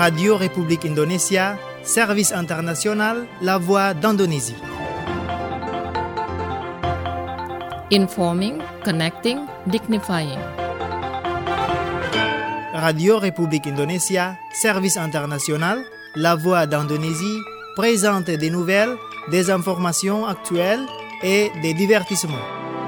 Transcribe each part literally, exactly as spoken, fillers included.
Radio République Indonésia, Service International, La Voix d'Indonésie. Informing, connecting, dignifying. Radio République Indonésia, Service International, La Voix d'Indonésie présente des nouvelles, des informations actuelles et des divertissements.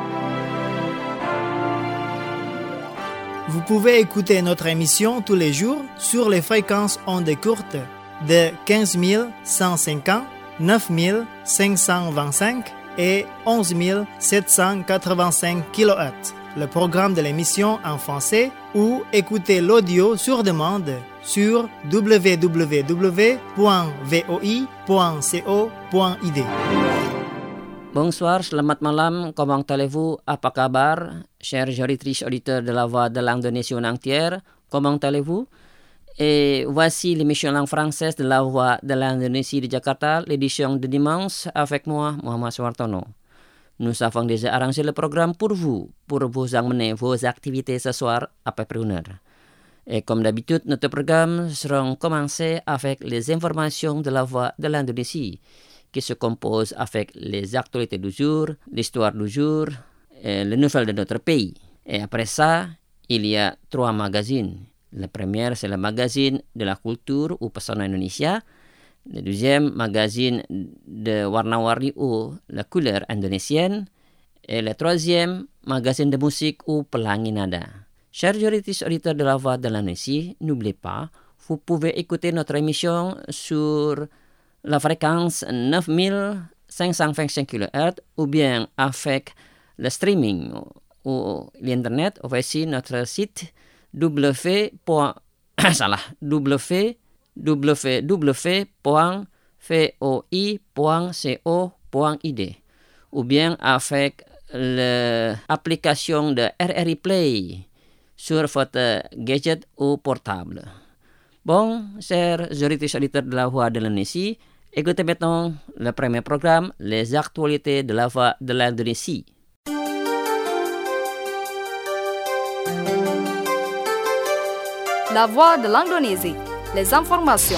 Vous pouvez écouter notre émission tous les jours sur les fréquences ondes courtes de quinze mille cent cinquante, neuf mille cinq cent vingt-cinq et onze mille sept cent quatre-vingt-cinq kilohertz. Le programme de l'émission en français ou écouter l'audio sur demande sur w w w point voi point co point i d. Bonsoir, selamat malam, comment allez-vous, apa kabar, chers auditrices auditeurs de la Voix de l'Indonésie entière, comment allez-vous? Et voici l'émission langue française de la Voix de l'Indonésie de Jakarta, l'édition de dimanche, avec moi, Muhammad Suwartono. Nous avons déjà arrangé le programme pour vous, pour vous emmener vos activités ce soir après une heure. Et comme d'habitude, notre programme sera commencé avec les informations de la Voix de l'Indonésie, qui se compose avec les actualités du jour, l'histoire du jour, et les nouvelles de notre pays. Et après ça, il y a trois magazines. Le premier, c'est le magazine de la culture ou Pesona Indonesia. Le deuxième, magazine de warna-warni ou la couleur indonésienne. Et le troisième, magazine de musique ou Pelangi Nada. Chers auditeurs de la Voix de l'Indonésie, n'oubliez pas, vous pouvez écouter notre émission sur la fréquence neuf mille cinq cent vingt-cinq kilohertz ou bien avec le streaming ou l'internet. Voici notre site w point point voi point co point i d ou bien avec l'application de R R I Play sur votre gadget ou portable. Bon, chers auditeurs de la Voix de l'Indonésie, écoutez maintenant le premier programme, les actualités de la Voix de l'Indonésie. La Voix de l'Indonésie, les informations.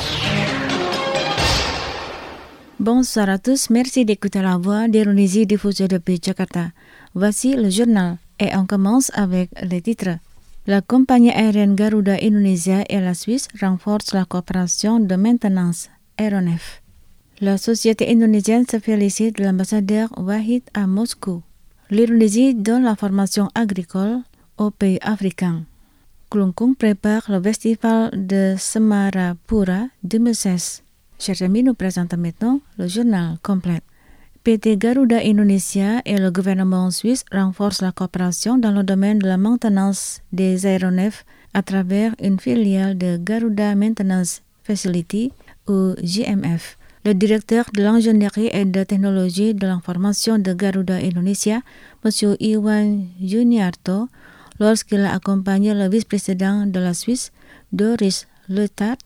Bonsoir à tous, merci d'écouter la Voix d'Indonésie diffusée depuis Jakarta. Voici le journal et on commence avec les titres. La compagnie aérienne Garuda Indonesia et la Suisse renforcent la coopération de maintenance aéronef. La société indonésienne se félicite de l'ambassadeur Wahid à Moscou. L'Indonésie donne la formation agricole aux pays africains. Klungkung prépare le festival de Semarapura deux mille seize. Chers amis, nous présentons maintenant le journal complet. P T Garuda Indonesia et le gouvernement suisse renforcent la coopération dans le domaine de la maintenance des aéronefs à travers une filiale de Garuda Maintenance Facility ou G M F. Le directeur de l'ingénierie et de technologie de l'information de Garuda Indonesia, M. Iwan Juniarto, lorsqu'il a accompagné le vice-président de la Suisse, Doris Leuthard,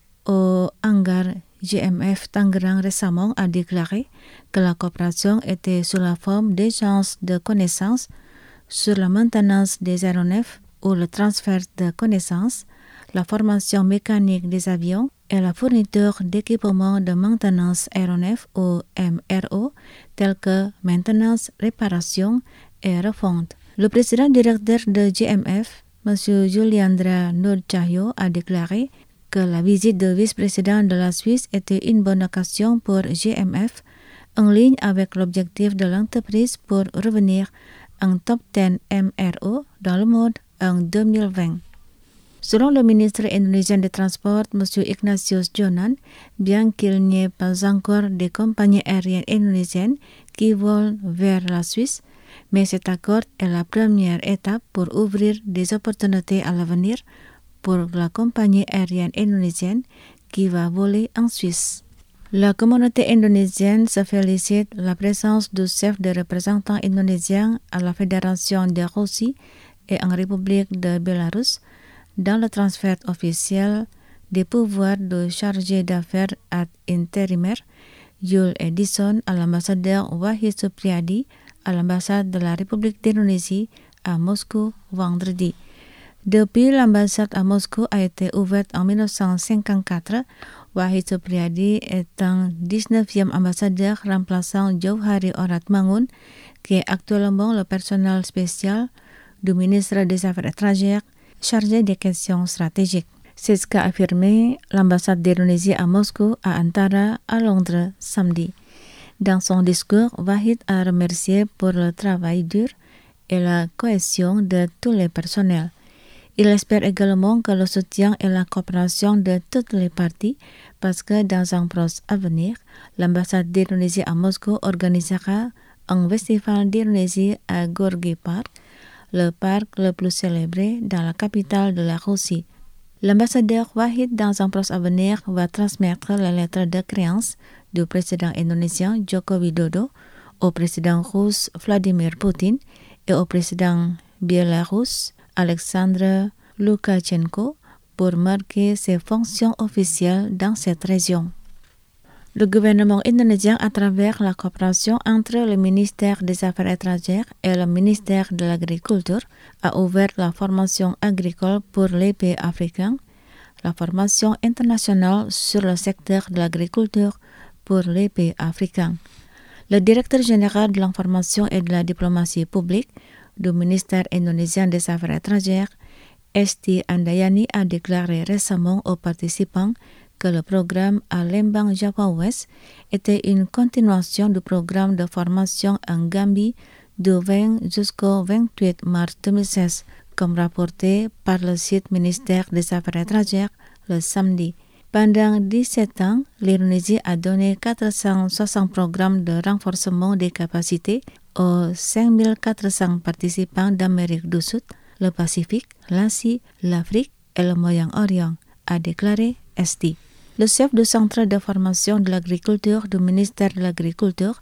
au hangar G M F Tangerang récemment, a déclaré que la coopération était sous la forme d'échanges de connaissances sur la maintenance des aéronefs ou le transfert de connaissances, la formation mécanique des avions et la fourniture d'équipements de maintenance aéronef ou M R O, tels que maintenance, réparation et refonte. Le président directeur de G M F, M. Juliandra Nurcahyo, a déclaré que la visite du vice-président de la Suisse était une bonne occasion pour G M F, en ligne avec l'objectif de l'entreprise pour revenir en top dix M R O dans le monde en deux mille vingt. Selon le ministre indonésien des Transports, M. Ignatius Jonan, bien qu'il n'y ait pas encore des compagnies aériennes indonésiennes qui volent vers la Suisse, mais cet accord est la première étape pour ouvrir des opportunités à l'avenir pour la compagnie aérienne indonésienne qui va voler en Suisse. La communauté indonésienne se félicite de la présence du chef de représentant indonésien à la Fédération de Russie et en République de Bélarus dans le transfert officiel des pouvoirs de chargé d'affaires ad intérimaire Yul Edison à l'ambassadeur Wahid Supriyadi à l'ambassade de la République d'Indonésie à Moscou vendredi. Depuis l'ambassade à Moscou a été ouverte en dix-neuf cent cinquante-quatre, Wahid Supriyadi étant dix-neuvième ambassadeur remplaçant Jauhari Oratmangun, qui est actuellement le personnel spécial du ministre des Affaires étrangères chargé des questions stratégiques. C'est ce qu'a affirmé l'ambassade d'Indonésie à Moscou à Antara à Londres samedi. Dans son discours, Wahid a remercié pour le travail dur et la cohésion de tous les personnels. Il espère également que le soutien et la coopération de toutes les parties, parce que dans un proche avenir, l'ambassade d'Indonésie à Moscou organisera un festival d'Indonésie à Gorky Park, le parc le plus célébré dans la capitale de la Russie. L'ambassadeur Wahid, dans un proche avenir, va transmettre la lettre de créance du président indonésien Joko Widodo au président russe Vladimir Poutine et au président biélorusse Alexandre Loukachenko pour marquer ses fonctions officielles dans cette région. Le gouvernement indonésien, à travers la coopération entre le ministère des Affaires étrangères et le ministère de l'Agriculture, a ouvert la formation agricole pour les pays africains, la formation internationale sur le secteur de l'agriculture pour les pays africains. Le directeur général de l'information et de la diplomatie publique du ministère indonésien des Affaires étrangères, Esti Andayani, a déclaré récemment aux participants que le programme à Lembang Java Ouest était une continuation du programme de formation en Gambie du vingt jusqu'au vingt-huit mars deux mille seize, comme rapporté par le site ministère des Affaires étrangères le samedi. Pendant dix-sept ans, l'Indonésie a donné quatre cent soixante programmes de renforcement des capacités aux cinq mille quatre cents participants d'Amérique du Sud, le Pacifique, l'Asie, l'Afrique et le Moyen-Orient, a déclaré Esti. Le chef du centre de formation de l'agriculture du ministère de l'Agriculture,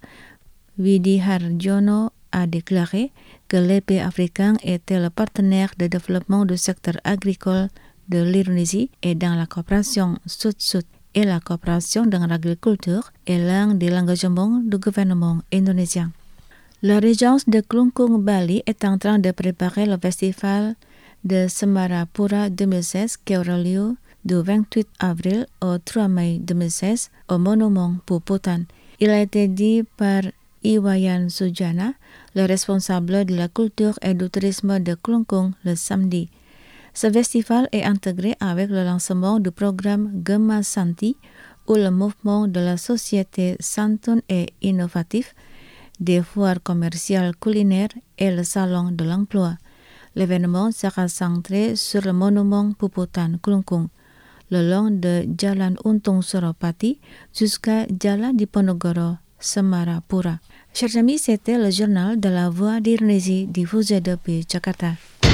Widi Harjono, a déclaré que les pays africains étaient le partenaire de développement du secteur agricole de l'Indonésie et dans la coopération sud-sud et la coopération dans l'agriculture est l'un des engagements du gouvernement indonésien. La régence de Klungkung, Bali, est en train de préparer le festival de Semarapura deux mille seize qui aura lieu du vingt-huit avril au trois mai deux mille seize au monument Puputan. Il a été dit par Iwayan Sujana, le responsable de la culture et du tourisme de Klungkung, le samedi. Ce festival est intégré avec le lancement du programme Gemma Santi, où le mouvement de la société santun et innovatif, des foires commerciales culinaires et le salon de l'emploi. L'événement sera centré sur le monument Puputan Klungkung, le long de Jalan Untung Suropati jusqu'à Jalan Diponegoro, Semarapura. Chers amis, c'était le journal de la Voix d'Indonésie diffusé depuis Jakarta.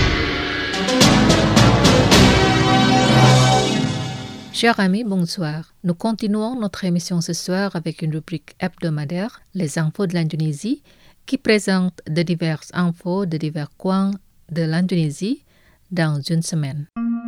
Chers amis, bonsoir. Nous continuons notre émission ce soir avec une rubrique hebdomadaire, les infos de l'Indonésie, qui présente de diverses infos de divers coins de l'Indonésie dans une semaine.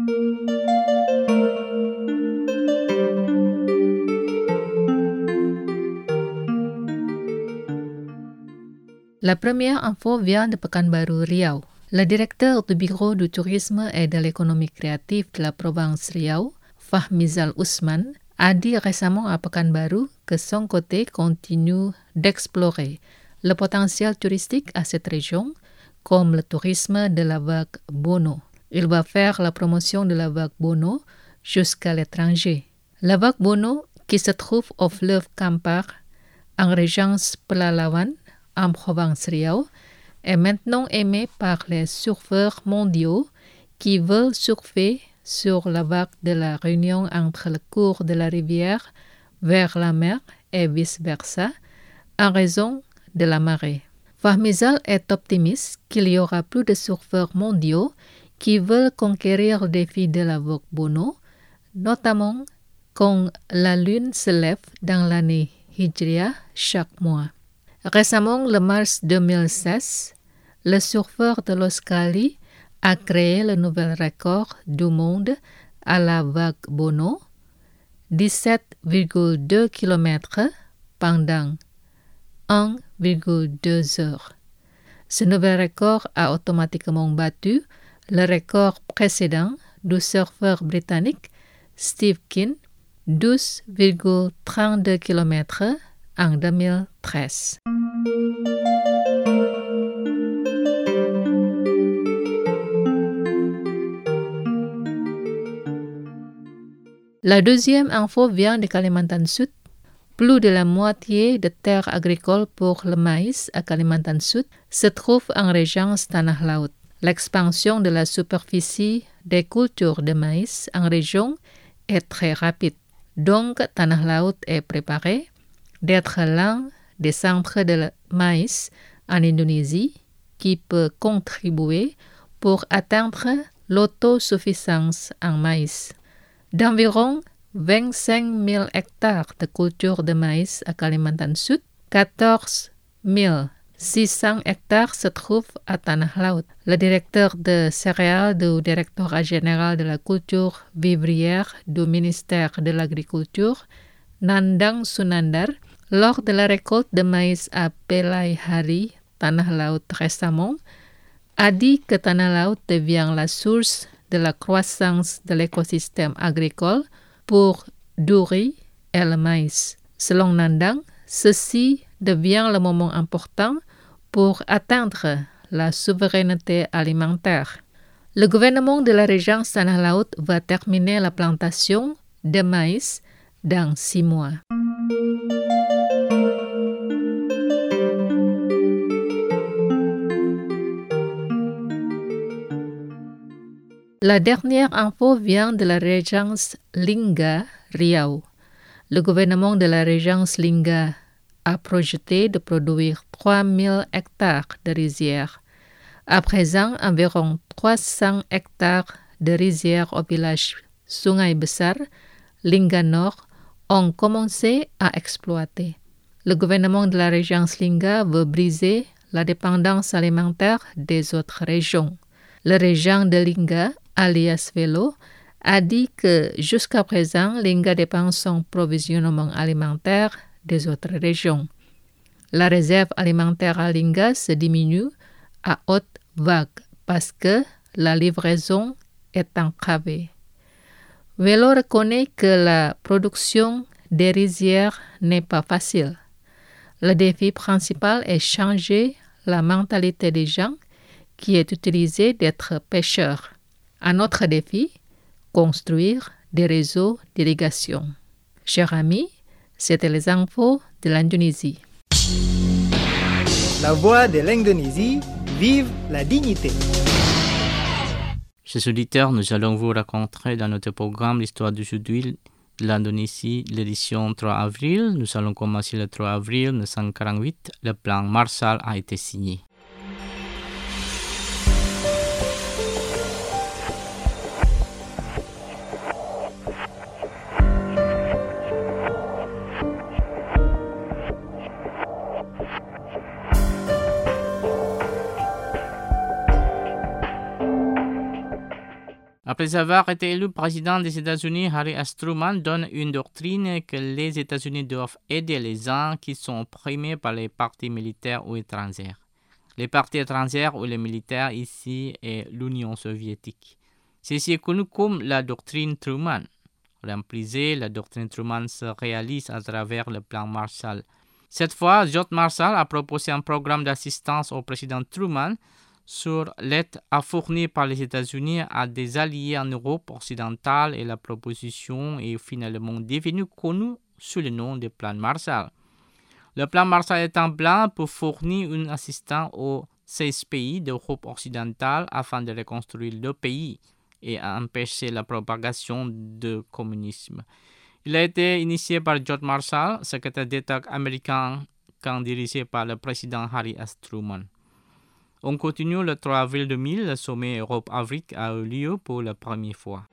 La première info vient de Pekanbaru, Riau. Le directeur du Bureau du tourisme et de l'économie créative de la province Riau, Fahmizal Usman, a dit récemment à Pekanbaru que son côté continue d'explorer le potentiel touristique à cette région, comme le tourisme de la vague Bono. Il va faire la promotion de la vague Bono jusqu'à l'étranger. La vague Bono, qui se trouve au fleuve Kampar, en régence Pelalawan, en province Riau, est maintenant aimée par les surfeurs mondiaux qui veulent surfer sur la vague de la réunion entre le cours de la rivière vers la mer et vice-versa, en raison de la marée. Fahmizal est optimiste qu'il y aura plus de surfeurs mondiaux qui veulent conquérir le défi de la vague Bono, notamment quand la lune se lève dans l'année Hijriah chaque mois. Récemment, le mars deux mille seize, le surfeur de Los Cali a créé le nouvel record du monde à la vague Bono, dix-sept virgule deux kilomètres pendant un virgule deux heures. Ce nouvel record a automatiquement battu le record précédent du surfeur britannique Steve Keen, douze virgule trente-deux kilomètres en deux mille treize. La deuxième info vient de Kalimantan Sud. Plus de la moitié des terres agricoles pour le maïs à Kalimantan Sud se trouve en région Tanah Laut. L'expansion de la superficie des cultures de maïs en région est très rapide. Donc, Tanah Laut est préparé d'être l'un des centres de maïs en Indonésie qui peut contribuer pour atteindre l'autosuffisance en maïs. D'environ vingt-cinq mille hectares de culture de maïs à Kalimantan Sud, quatorze mille six cents hectares se trouvent à Tanah Laut. Le directeur de céréales du Directorat général de la culture vivrière du ministère de l'Agriculture, Nandang Sunandar, lors de la récolte de maïs à Pelaihari, Tanah Laut récemment, a dit que Tanah Laut devient la source de la croissance de l'écosystème agricole pour du riz et le maïs. Selon Nandang, ceci devient le moment important pour atteindre la souveraineté alimentaire. Le gouvernement de la région Tanah Laut va terminer la plantation de maïs dans six mois. La dernière info vient de la région Lingga, Riau. Le gouvernement de la région Lingga a projeté de produire trois mille hectares de rizières. À présent, environ trois cents hectares de rizières au village Sungai Besar, Lingga Nord, ont commencé à exploiter. Le gouvernement de la région Lingga veut briser la dépendance alimentaire des autres régions. La région de Lingga, alias Velo, a dit que jusqu'à présent, Lingga dépend son provisionnement alimentaire des autres régions. La réserve alimentaire à Lingga se diminue à haute vague parce que la livraison est entravée. Velo reconnaît que la production des rizières n'est pas facile. Le défi principal est changer la mentalité des gens qui est utilisée d'être pêcheurs. Un autre défi, construire des réseaux d'irrigation. Chers amis, c'était les infos de l'Indonésie. La voix de l'Indonésie, vive la dignité. Chers auditeurs, nous allons vous raconter dans notre programme l'histoire d'aujourd'hui de l'Indonésie, l'édition trois avril. Nous allons commencer le trois avril mille neuf cent quarante-huit. Le plan Marshall a été signé. Après avoir été élu président des États-Unis, Harry S. Truman donne une doctrine que les États-Unis doivent aider les gens qui sont opprimés par les partis militaires ou étrangers. Les partis étrangers ou les militaires ici est l'Union soviétique. Ceci est connu comme la doctrine Truman. Remplisée, la doctrine Truman se réalise à travers le plan Marshall. Cette fois, George Marshall a proposé un programme d'assistance au président Truman sur l'aide à fournir par les États-Unis à des alliés en Europe occidentale et la proposition est finalement devenue connue sous le nom de plan Marshall. Le plan Marshall est un plan pour fournir une assistance aux seize pays d'Europe occidentale afin de reconstruire le pays et à empêcher la propagation du communisme. Il a été initié par George Marshall, secrétaire d'État américain quand dirigé par le président Harry S. Truman. On continue le trois avril deux mille, le sommet Europe-Afrique a eu lieu pour la première fois.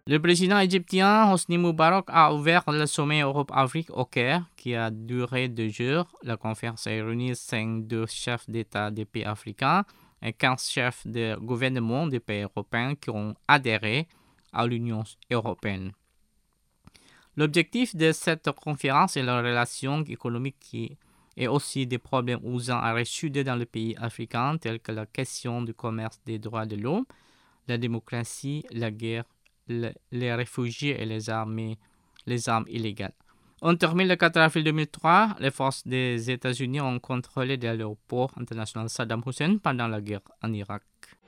Le président égyptien Hosni Moubarak a ouvert le sommet Europe-Afrique au Caire, qui a duré deux jours. La conférence a réuni cinquante-deux chefs d'État des pays africains et quinze chefs de gouvernement des pays européens qui ont adhéré à l'Union européenne. L'objectif de cette conférence est la relation économique qui et aussi des problèmes urgents à résoudre dans les pays africains, tels que la question du commerce des droits de l'homme, la démocratie, la guerre, le, les réfugiés et les armées, les armes illégales. On termine le quatre avril deux mille trois, les forces des États-Unis ont contrôlé l'aéroport international Saddam Hussein pendant la guerre en Irak.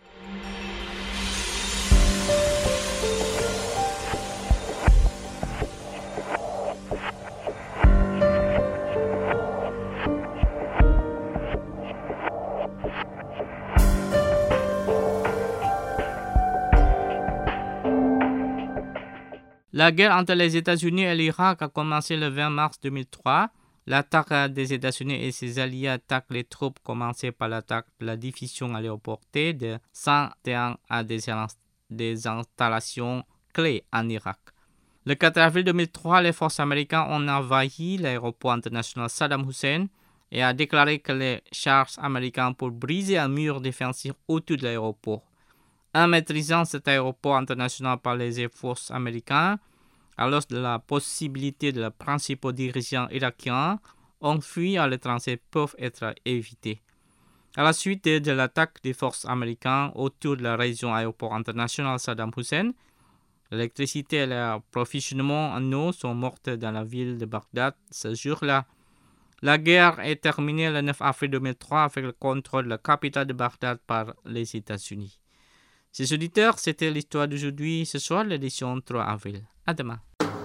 La guerre entre les États-Unis et l'Irak a commencé le vingt mars deux mille trois. L'attaque des États-Unis et ses alliés attaquent les troupes, commencées par l'attaque de la division aéroportée de cent et un à des, des installations clés en Irak. Le quatre avril deux mille trois, les forces américaines ont envahi l'aéroport international Saddam Hussein et a déclaré que les chars américains pour briser un mur défensif autour de l'aéroport. En maîtrisant cet aéroport international par les forces américaines, alors que la possibilité de les principaux dirigeants irakiens ont fui à l'étranger peuvent être évitées. À la suite de l'attaque des forces américaines autour de la région aéroport international Saddam Hussein, l'électricité et l'approvisionnement en eau sont mortes dans la ville de Bagdad ce jour-là. La guerre est terminée le neuf avril deux mille trois avec le contrôle de la capitale de Bagdad par les États-Unis. Chers auditeurs, c'était l'histoire d'aujourd'hui. Ce soir, l'édition trois avril. À demain.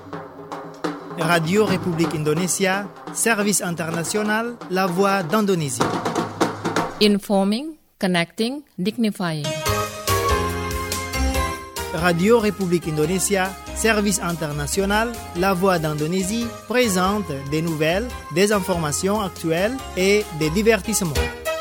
Radio République Indonésia, Service international, La Voix d'Indonésie. Informing, connecting, dignifying. Radio République Indonésia, Service international, La Voix d'Indonésie présente des nouvelles, des informations actuelles et des divertissements.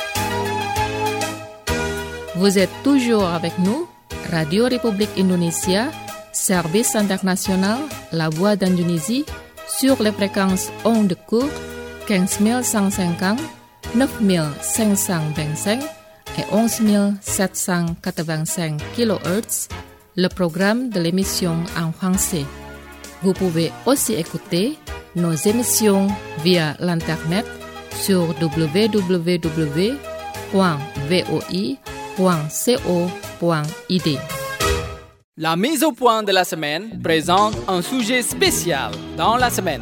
Vous êtes toujours avec nous, Radio République Indonésia, Service international, La Voix d'Indonésie, sur les fréquences ondes courtes quinze mille cent cinquante, neuf mille cinq cent vingt-cinq et onze mille sept cent quatre-vingt-cinq kilohertz, le programme de l'émission en français. Vous pouvez aussi écouter nos émissions via l'Internet sur w w w point voi point co point i d. La mise au point de la semaine présente un sujet spécial dans la semaine.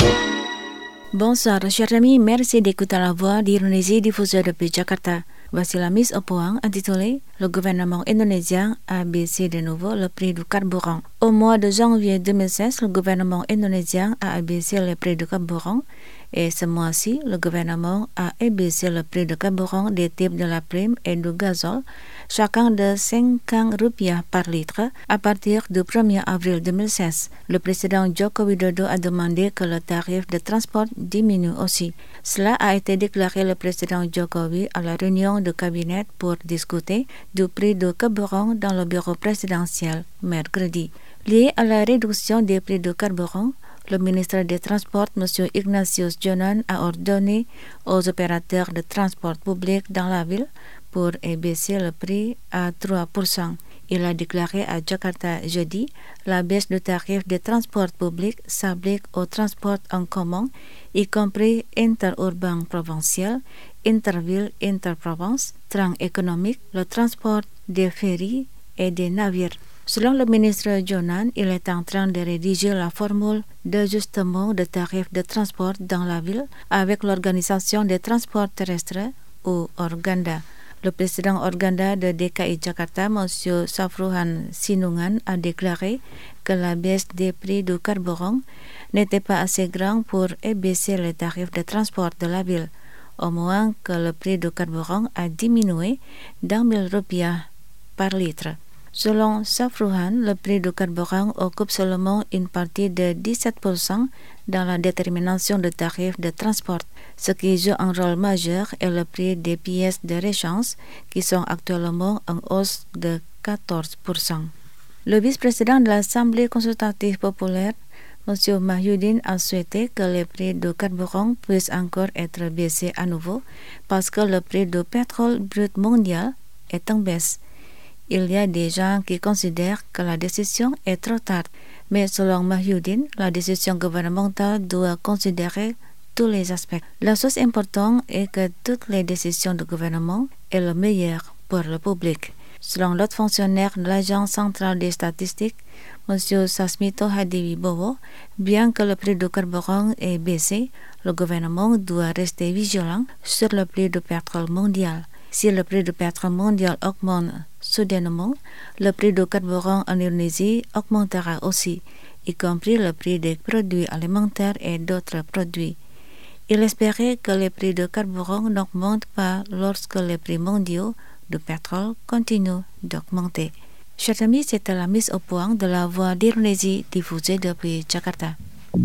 Bonsoir, chers amis, merci d'écouter la voix d'Indonésie diffusée depuis Jakarta. Voici la mise au point intitulée « Le gouvernement indonésien a baissé de nouveau le prix du carburant ». Au mois de janvier deux mille seize, le gouvernement indonésien a abaissé le prix du carburant et ce mois-ci, le gouvernement a abaissé le prix du carburant des types de la prime et du gazole, chacun de cinquante rupiah par litre à partir du premier avril deux mille seize. Le président Joko Widodo a demandé que le tarif de transport diminue aussi. Cela a été déclaré le président Jokowi à la réunion du cabinet pour discuter du prix du carburant dans le bureau présidentiel mercredi. Lié à la réduction des prix du carburant, le ministre des Transports, M. Ignatius Jonan, a ordonné aux opérateurs de transport public dans la ville pour abaisser le prix à trois pour cent. Il a déclaré à Jakarta jeudi, la baisse du tarif des transports publics s'applique aux transports en commun, y compris interurbain provincial, interville, interprovince, train économique, le transport des ferries et des navires. Selon le ministre Jonan, il est en train de rédiger la formule d'ajustement de tarifs de transport dans la ville avec l'Organisation des transports terrestres ou Organda. Le président Organda de D K I Jakarta, M. Safruhan Sinungan, a déclaré que la baisse des prix du carburant n'était pas assez grande pour abaisser les tarifs de transport de la ville, au moins que le prix du carburant a diminué d'un mille rupiah par litre. Selon Safruhan, le prix du carburant occupe seulement une partie de dix-sept pour cent dans la détermination des tarifs de transport. Ce qui joue un rôle majeur est le prix des pièces de rechange qui sont actuellement en hausse de quatorze pour cent. Le vice-président de l'Assemblée consultative populaire, M. Mahyudin, a souhaité que les prix du carburant puissent encore être baissés à nouveau parce que le prix du pétrole brut mondial est en baisse. Il y a des gens qui considèrent que la décision est trop tard, mais selon Mahyudin, la décision gouvernementale doit considérer tous les aspects. La chose importante est que toutes les décisions du gouvernement est le meilleur pour le public. Selon l'autre fonctionnaire de l'Agence centrale des statistiques, M. Sasmito Hadiwibowo, bien que le prix du carburant ait baissé, le gouvernement doit rester vigilant sur le prix du pétrole mondial. Si le prix du pétrole mondial augmente soudainement, le prix du carburant en Indonésie augmentera aussi, y compris le prix des produits alimentaires et d'autres produits. Il espérait que les prix du carburant n'augmentent pas lorsque les prix mondiaux du pétrole continue d'augmenter. Chers amis, c'était la mise au point de la Voix d'Indonésie diffusée depuis Jakarta.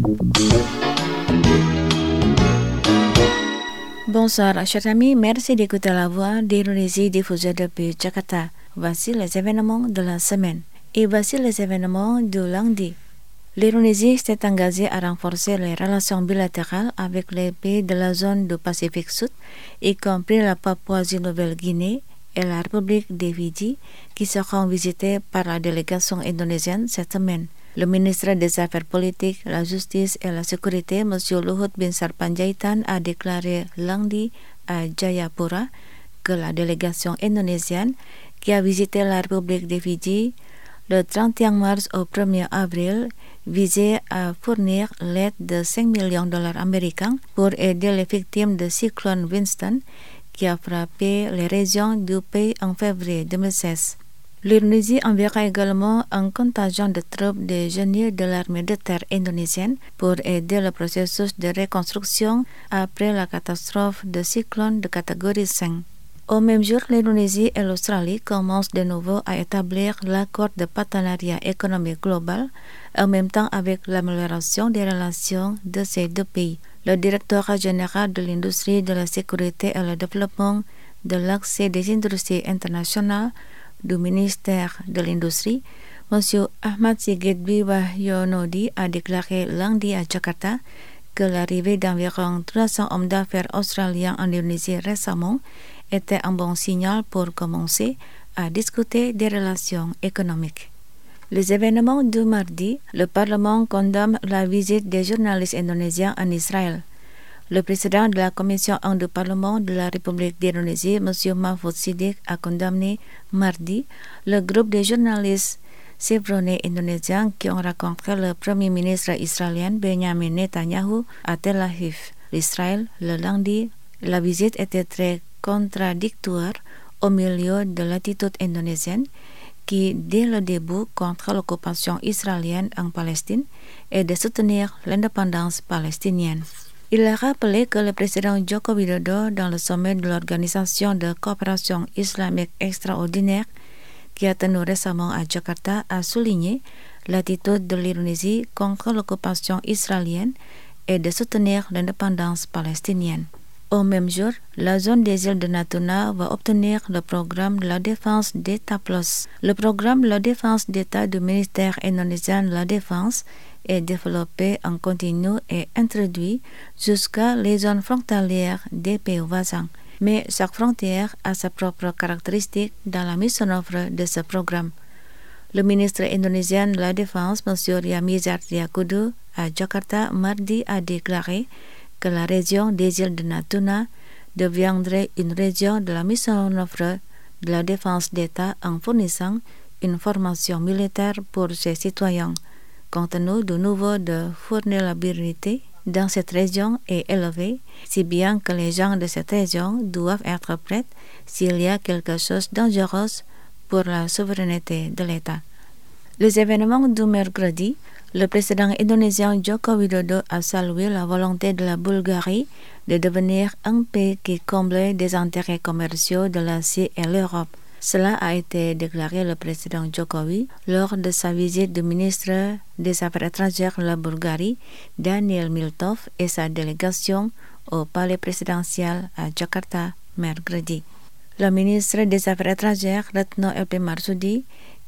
Bonsoir, chers amis, merci d'écouter la Voix d'Indonésie diffusée depuis Jakarta. Voici les événements de la semaine. Et voici les événements du lundi. L'Indonésie s'est engagée à renforcer les relations bilatérales avec les pays de la zone du Pacifique Sud, y compris la Papouasie-Nouvelle-Guinée et la République des Fidji, qui seront visités par la délégation indonésienne cette semaine. Le ministre des Affaires politiques, la Justice et la Sécurité, M. Luhut Binsar Panjaitan, a déclaré lundi à Jayapura que la délégation indonésienne qui a visité la République des Fidji le trente et un mars au premier avril visait à fournir l'aide de cinq millions de dollars américains pour aider les victimes du cyclone Winston qui a frappé les régions du pays en février deux mille seize. L'Indonésie enverra également un contingent de troupes de génies de l'armée de terre indonésienne pour aider le processus de reconstruction après la catastrophe de cyclone de catégorie cinq. Au même jour, l'Indonésie et l'Australie commencent de nouveau à établir l'accord de partenariat économique global, en même temps avec l'amélioration des relations de ces deux pays. Le directeur général de l'industrie de la sécurité et le développement de l'accès des industries internationales du ministère de l'Industrie, M. Ahmad Sigit Biwahyonodi, a déclaré lundi à Jakarta que l'arrivée d'environ trois cents hommes d'affaires australiens en Indonésie récemment était un bon signal pour commencer à discuter des relations économiques. Les événements du mardi, le Parlement condamne la visite des journalistes indonésiens en Israël. Le président de la Commission un du Parlement de la République d'Indonésie, M. Mahfoud Siddiq, a condamné mardi le groupe de journalistes chevronnés indonésiens qui ont rencontré le Premier ministre israélien Benjamin Netanyahu à Tel Aviv, Israël, le lundi. La visite était très contradictoire au milieu de l'attitude indonésienne qui, dès le début, contre l'occupation israélienne en Palestine et de soutenir l'indépendance palestinienne. Il a rappelé que le président Joko Widodo, dans le sommet de l'Organisation de coopération islamique extraordinaire qui a tenu récemment à Jakarta, a souligné l'attitude de l'Indonésie contre l'occupation israélienne et de soutenir l'indépendance palestinienne. Au même jour, la zone des îles de Natuna va obtenir le programme de la défense d'État Plus. Le programme de la défense d'État du ministère indonésien de la Défense est développé en continu et introduit jusqu'à les zones frontalières des pays voisins. Mais chaque frontière a sa propre caractéristique dans la mise en œuvre de ce programme. Le ministre indonésien de la Défense, M. Ryamizard Riyakudu, à Jakarta mardi, a déclaré que la région des îles de Natuna deviendrait une région de la mise en œuvre de la défense d'État en fournissant une formation militaire pour ses citoyens. Compte tenu du niveau de vulnérabilité dans cette région est élevé, si bien que les gens de cette région doivent être prêts s'il y a quelque chose de dangereux pour la souveraineté de l'État. Les événements du mercredi, le président indonésien Joko Widodo a salué la volonté de la Bulgarie de devenir un pays qui comble des intérêts commerciaux de l'Asie et l'Europe. Cela a été déclaré le président Jokowi lors de sa visite du ministre des Affaires étrangères de la Bulgarie, Daniel Miltov, et sa délégation au palais présidentiel à Jakarta mercredi. Le ministre des Affaires étrangères, Retno L P Marsudi,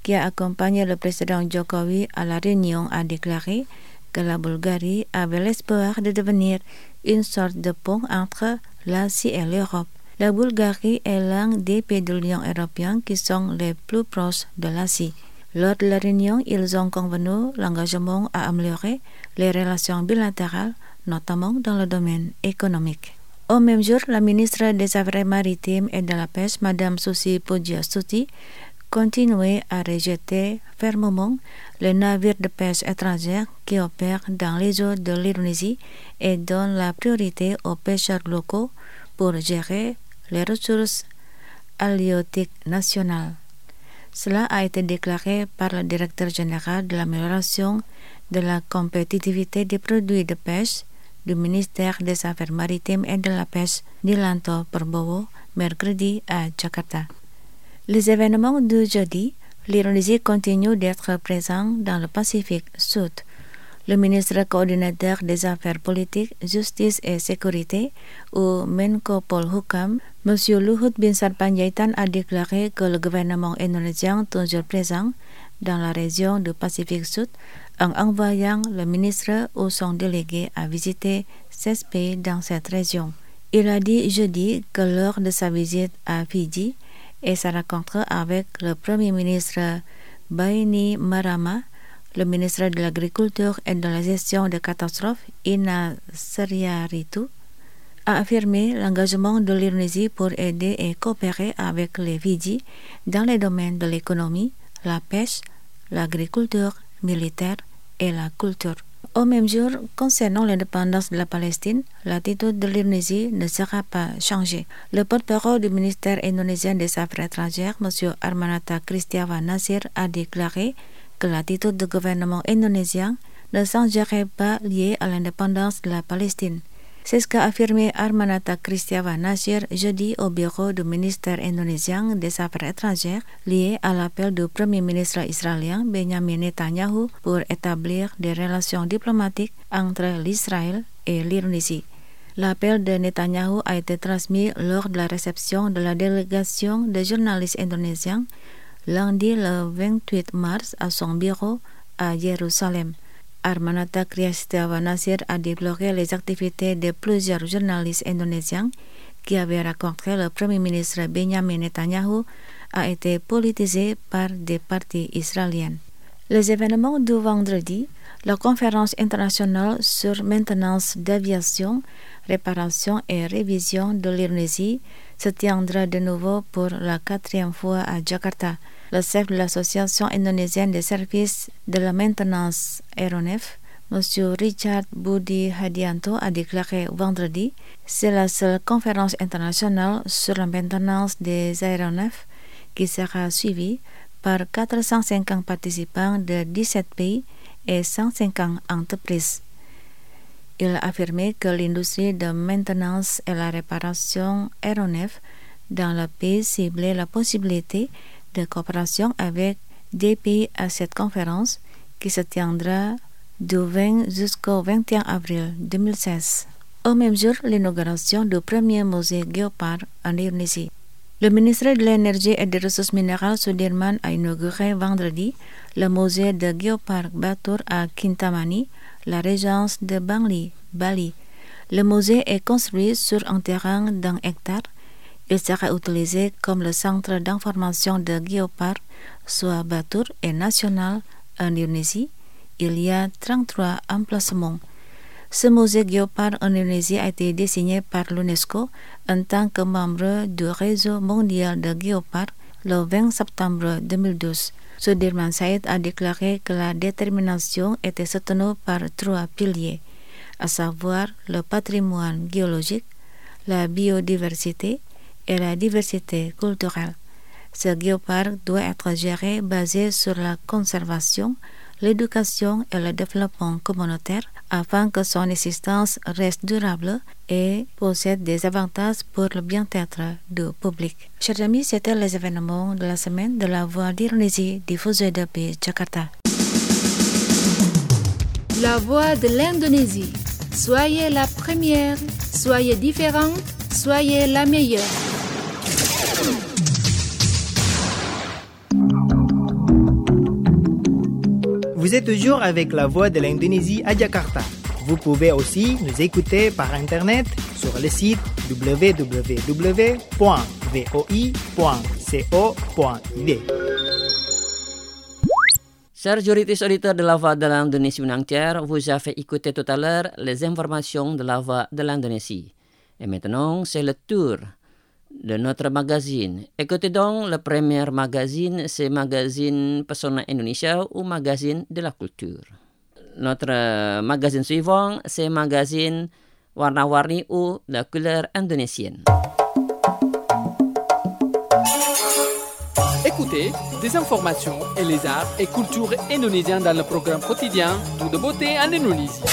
qui a accompagné le président Jokowi à la réunion, a déclaré que la Bulgarie avait l'espoir de devenir une sorte de pont entre l'Asie et l'Europe. La Bulgarie est l'un des pays de l'Union européenne qui sont les plus proches de l'Asie. Lors de la réunion, ils ont convenu l'engagement à améliorer les relations bilatérales, notamment dans le domaine économique. Au même jour, la ministre des Affaires maritimes et de la pêche, Mme Susi Pujiastuti, continuait à rejeter fermement les navires de pêche étrangers qui opèrent dans les eaux de l'Indonésie et donnent la priorité aux pêcheurs locaux pour gérer les ressources halieutiques nationales. Cela a été déclaré par le directeur général de l'amélioration de la compétitivité des produits de pêche du ministère des Affaires maritimes et de la pêche, Nilanto Prabowo, mercredi à Jakarta. Les événements de jeudi, l'Indonésie continue d'être présente dans le Pacifique Sud. Le ministre coordinateur des Affaires politiques, Justice et Sécurité, ou Menko Polhukam, M. Luhut Binsar Panjaitan, a déclaré que le gouvernement indonésien toujours présent dans la région du Pacifique Sud en envoyant le ministre ou son délégué à visiter seize pays dans cette région. Il a dit jeudi que lors de sa visite à Fidji et sa rencontre avec le Premier ministre Baini Marama, le ministre de l'Agriculture et de la Gestion des catastrophes, Ina Seriaritu, a affirmé l'engagement de l'Indonésie pour aider et coopérer avec les Fidji dans les domaines de l'économie, la pêche, l'agriculture, militaire et la culture. Au même jour, concernant l'indépendance de la Palestine, l'attitude de l'Indonésie ne sera pas changée. Le porte-parole du ministère indonésien des Affaires étrangères, M. Armanata Kristiawan Nasir, a déclaré que l'attitude du gouvernement indonésien ne changerait pas liée à l'indépendance de la Palestine. C'est ce qu'a affirmé Armanata Kristiawan Nasir jeudi au bureau du ministère indonésien des Affaires étrangères lié à l'appel du Premier ministre israélien Benjamin Netanyahu pour établir des relations diplomatiques entre l'Israël et l'Indonésie. L'appel de Netanyahu a été transmis lors de la réception de la délégation de journalistes indonésiens lundi le vingt-huit mars à son bureau à Jérusalem. Armanata Kristiawan Nasir a déploré les activités de plusieurs journalistes indonésiens qui avaient rencontré le Premier ministre Benjamin Netanyahu a été politisées par des partis israéliens. Les événements du vendredi, la conférence internationale sur maintenance d'aviation, réparation et révision de l'Indonésie se tiendra de nouveau pour la quatrième fois à Jakarta. Le chef de l'Association indonésienne des services de la maintenance aéronef, M. Richard Budi Hadianto, a déclaré vendredi « C'est la seule conférence internationale sur la maintenance des aéronefs qui sera suivie par quatre cent cinquante participants de dix-sept pays et cent cinquante entreprises. » Il a affirmé que l'industrie de maintenance et la réparation aéronef dans le pays ciblait la possibilité de coopération avec des pays à cette conférence qui se tiendra du vingt jusqu'au vingt et un avril deux mille seize. Au même jour, l'inauguration du premier musée Geopark en Indonésie. Le ministre de l'Énergie et des Ressources minérales Sudirman a inauguré vendredi le musée de Geopark Batur à Kintamani, la régence de Bangli, Bali. Le musée est construit sur un terrain d'un hectare. Il sera utilisé comme le centre d'information de Geopark, soit Batur et national en Indonésie. Il y a trente-trois emplacements. Ce musée Geopark en Indonésie a été désigné par l'UNESCO en tant que membre du réseau mondial de Geopark le vingt septembre deux mille douze. Sudirman Said a déclaré que la détermination était soutenue par trois piliers, à savoir le patrimoine géologique, la biodiversité et la diversité culturelle. Ce Geopark doit être géré basé sur la conservation, l'éducation et le développement communautaire afin que son existence reste durable et possède des avantages pour le bien-être du public. Chers amis, c'était les événements de la semaine de la Voix d'Indonésie diffusée depuis Jakarta. La Voix de l'Indonésie. Soyez la première, soyez différente, soyez la meilleure. Vous êtes toujours avec la voix de l'Indonésie à Jakarta. Vous pouvez aussi nous écouter par Internet sur le site w w w point voi point co point i d. Chers auditeurs de la Voix de l'Indonésie entière, vous avez écouté tout à l'heure les informations de la Voix de l'Indonésie. Et maintenant, c'est le tour de notre magazine. Écoutez donc le premier magazine, c'est magazine Pesona Indonesia ou magazine de la culture. Notre magazine suivant, c'est magazine Warna-Warni ou la couleur indonésienne. Écoutez des informations et les arts et cultures indonésiens dans le programme quotidien Tout de beauté en Indonésie.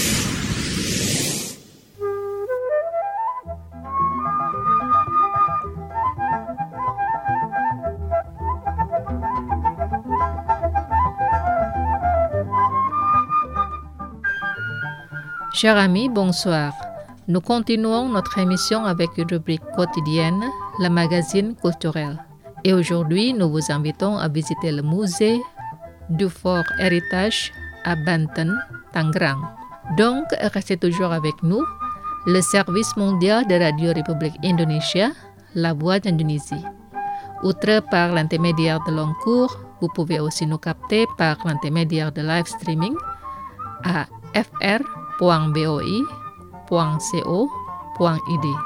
Chers amis, bonsoir. Nous continuons notre émission avec une rubrique quotidienne, le magazine culturel. Et aujourd'hui, nous vous invitons à visiter le musée du Fort Héritage à Banten, Tangerang. Donc, restez toujours avec nous. Le service mondial de Radio République Indonésia, La Voix d'Indonésie. Outre par l'intermédiaire de long cours, vous pouvez aussi nous capter par l'intermédiaire de live streaming à f r point b o i point co point i d.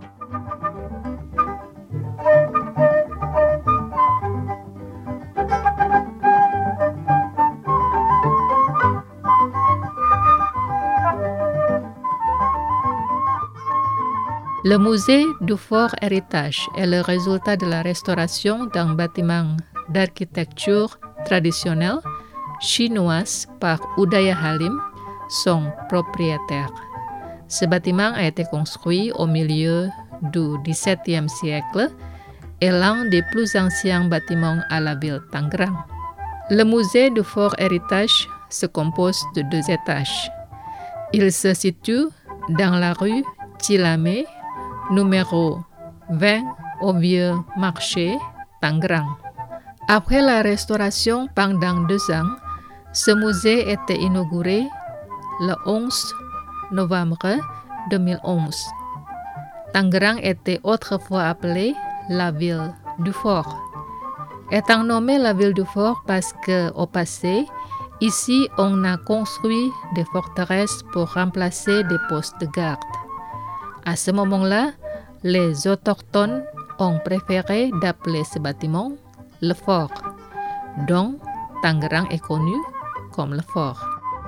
Le musée du Fort Héritage est le résultat de la restauration d'un bâtiment d'architecture traditionnelle chinoise par Udaya Halim, son propriétaire. Ce bâtiment a été construit au milieu du dix-septième siècle et l'un des plus anciens bâtiments à la ville Tangerang. Le musée du Fort Héritage se compose de deux étages. Il se situe dans la rue Cilamay, numéro vingt au Vieux Marché, Tangerang. Après la restauration pendant deux ans, ce musée était inauguré le onze novembre deux mille onze. Tangerang était autrefois appelée la ville du fort. Étant nommée la ville du fort parce qu'au passé, ici on a construit des forteresses pour remplacer des postes de garde. À ce moment-là, les autochtones ont préféré d'appeler ce bâtiment le fort. Donc, Tangerang est connu comme le fort.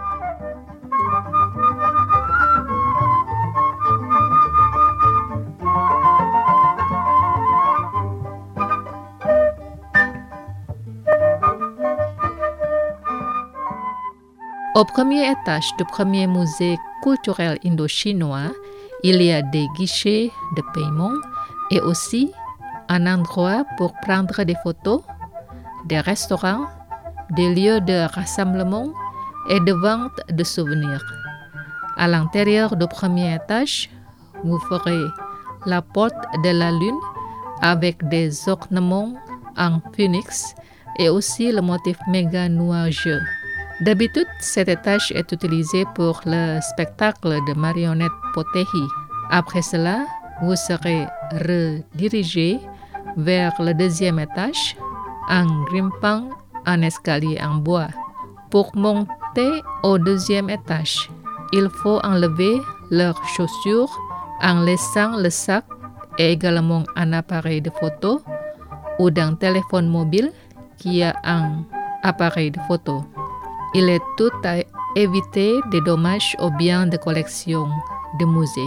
Au premier étage du premier musée culturel indo-chinois, il y a des guichets de paiement et aussi un endroit pour prendre des photos, des restaurants, des lieux de rassemblement et de vente de souvenirs. À l'intérieur du premier étage, vous ferez la porte de la lune avec des ornements en phénix et aussi le motif méga nuageux. D'habitude, cet étage est utilisé pour le spectacle de marionnettes Potehi. Après cela, vous serez redirigé vers le deuxième étage en grimpant un escalier en bois. Pour monter au deuxième étage, il faut enlever leurs chaussures en laissant le sac et également un appareil de photo ou d'un téléphone mobile qui a un appareil de photo. Il est tout à éviter des dommages aux biens de collection du musée.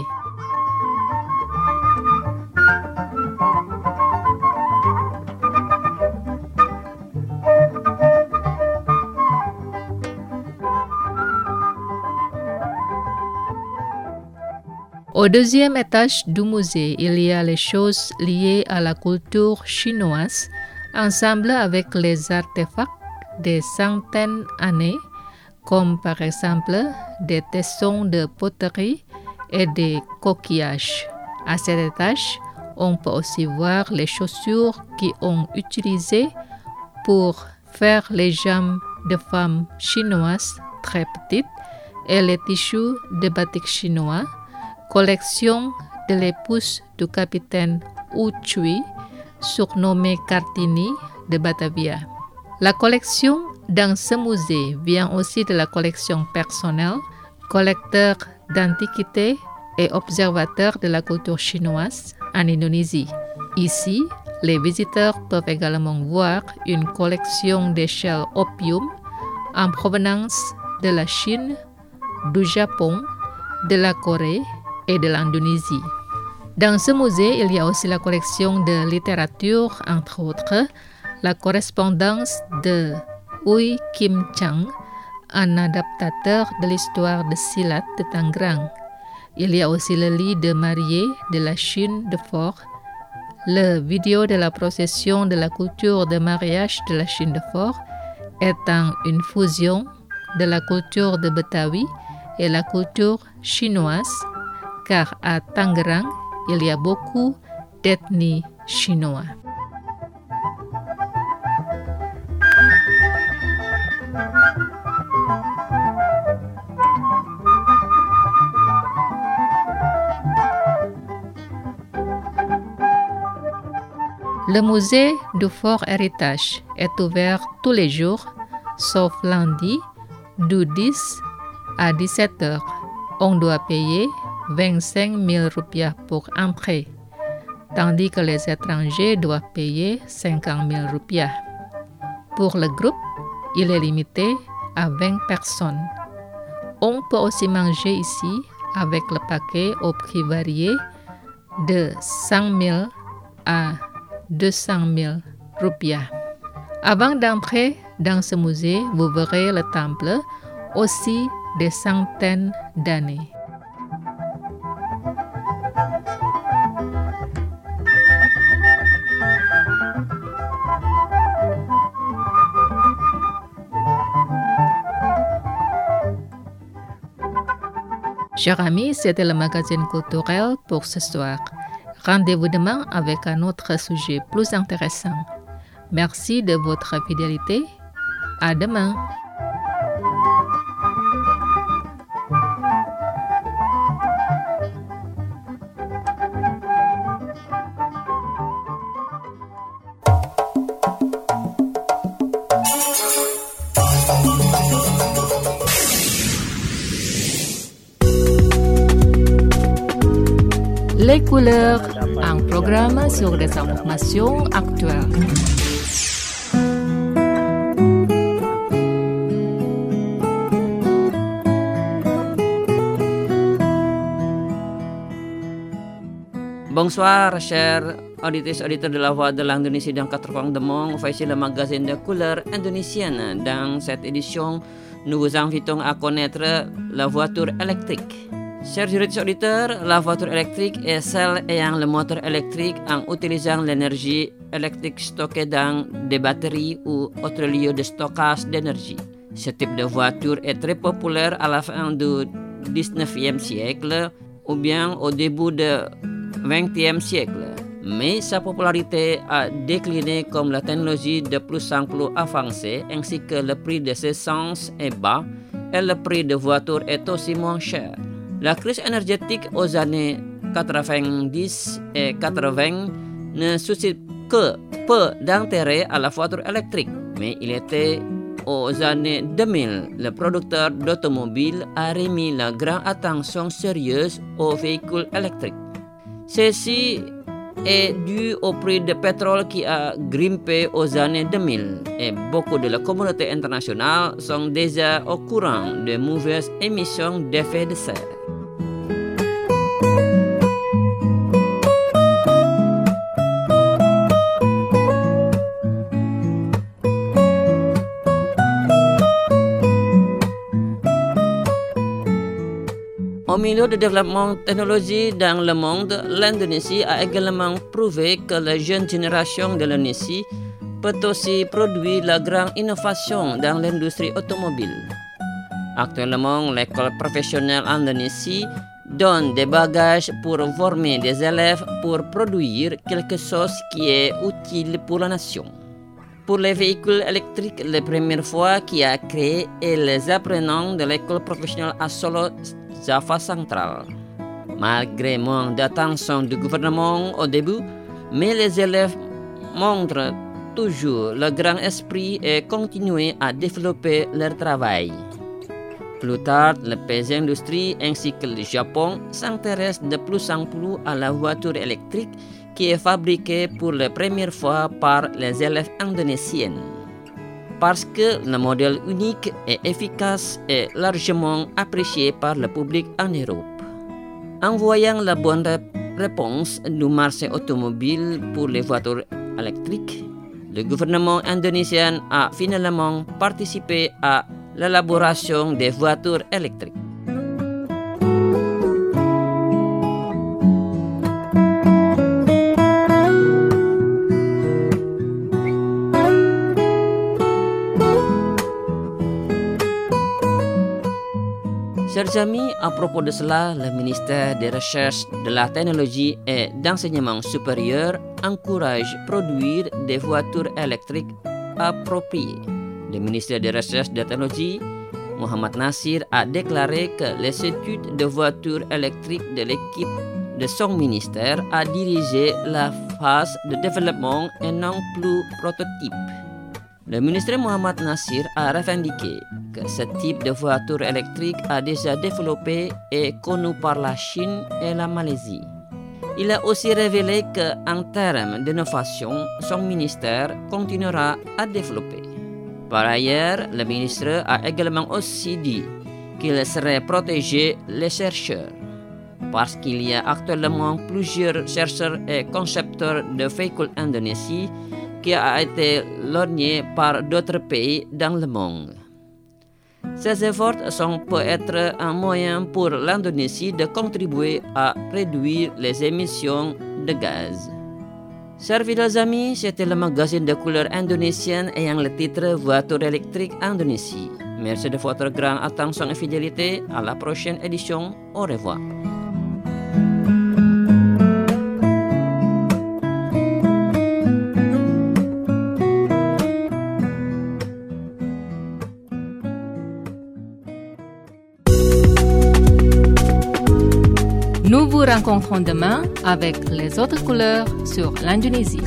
Au deuxième étage du musée, il y a les choses liées à la culture chinoise, ensemble avec les artefacts des centaines d'années, comme par exemple des tessons de poterie et des coquillages. À cet étage, on peut aussi voir les chaussures qui ont utilisées pour faire les jambes de femmes chinoises très petites et les tissus de batik chinois, collection de l'épouse du capitaine Wu Chui, surnommé Cartini de Batavia. La collection dans ce musée vient aussi de la collection personnelle, collecteur d'antiquités et observateur de la culture chinoise en Indonésie. Ici, les visiteurs peuvent également voir une collection d'échelles opium en provenance de la Chine, du Japon, de la Corée et de l'Indonésie. Dans ce musée, il y a aussi la collection de littérature, entre autres, la correspondance de Ui Kim Chang, un adaptateur de l'histoire de Silat de Tangerang. Il y a aussi le lit de mariée de la Chine de Fort, le vidéo de la procession de la culture de mariage de la Chine de Fort, étant une fusion de la culture de Betawi et la culture chinoise, car à Tangerang, il y a beaucoup d'ethnies chinois. Le musée du Fort Héritage est ouvert tous les jours, sauf lundi, du dix à dix-sept heures. On doit payer vingt-cinq mille rupiah pour entrer, tandis que les étrangers doivent payer cinquante mille rupiah. Pour le groupe, il est limité à vingt personnes. On peut aussi manger ici avec le paquet au prix varié de cent mille à deux cent mille rupiah. Avant d'entrer dans ce musée, vous verrez le temple aussi des centaines d'années. Chers amis, c'était le magazine culturel pour ce soir. Rendez-vous demain avec un autre sujet plus intéressant. Merci de votre fidélité. À demain. Les couleurs, un programme sur des informations actuelles. Bonsoir, chers auditrices auditeurs de la Voix de l'Indonésie dans quatre coins du monde. Voici le magazine de couleurs indonésienne. Dans cette édition, nous vous invitons à connaître la voiture électrique. Chers auditeurs, la voiture électrique est celle ayant le moteur électrique en utilisant l'énergie électrique stockée dans des batteries ou autres lieux de stockage d'énergie. Ce type de voiture est très populaire à la fin du dix-neuvième siècle ou bien au début du vingtième siècle. Mais sa popularité a décliné comme la technologie de plus en plus avancée ainsi que le prix de ses essence est bas et le prix de voiture est aussi moins cher. La crise énergétique aux années quatre-vingt-dix et quatre-vingts ne suscite que peu d'intérêt à la voiture électrique, mais il était aux années deux mille, le producteur d'automobiles a remis la grande attention sérieuse aux véhicules électriques. Ceci est dû au prix du pétrole qui a grimpé aux années deux mille et beaucoup de la communauté internationale sont déjà au courant de mauvaises émissions d'effet de serre. Au milieu du développement technologique dans le monde, l'Indonésie a également prouvé que la jeune génération de l'Indonésie peut aussi produire la grande innovation dans l'industrie automobile. Actuellement, l'école professionnelle en Indonésie donne des bagages pour former des élèves pour produire quelque chose qui est utile pour la nation. pour les véhicules électriques, la première fois qui a créé et les apprenants de l'école professionnelle à Solo, Java Central. Malgré moins d'attention du gouvernement au début, mais les élèves montrent toujours le grand esprit et continuent à développer leur travail. Plus tard, le pays industrie ainsi que le Japon s'intéressent de plus en plus à la voiture électrique qui est fabriquée pour la première fois par les élèves indonésiens. Parce que le modèle unique et efficace est largement apprécié par le public en Europe. En voyant la bonne réponse du marché automobile pour les voitures électriques, le gouvernement indonésien a finalement participé à l'élaboration des voitures électriques. Chers amis, à propos de cela, le ministère des Recherches, de la Technologie et d'Enseignement supérieur encourage à produire des voitures électriques appropriées. Le ministère des Recherches et de la Technologie, Muhammad Nasir, a déclaré que les études de voitures électriques de l'équipe de son ministère a dirigé la phase de développement et non plus prototype. Le ministre Muhammad Nasir a revendiqué que ce type de voiture électrique a déjà développé et connu par la Chine et la Malaisie. Il a aussi révélé qu'en termes d'innovation, son ministère continuera à développer. Par ailleurs, le ministre a également aussi dit qu'il serait protégé les chercheurs, parce qu'il y a actuellement plusieurs chercheurs et concepteurs de véhicules indonésiens qui a été lorgné par d'autres pays dans le monde. Ces efforts sont peut-être un moyen pour l'Indonésie de contribuer à réduire les émissions de gaz. Chers fidèles amis, c'était le magazine de couleur indonésienne ayant le titre Voiture électrique Indonésie. Merci de votre grande attention et fidélité. À la prochaine édition. Au revoir. Nous vous rencontrons demain avec les autres couleurs sur l'Indonésie.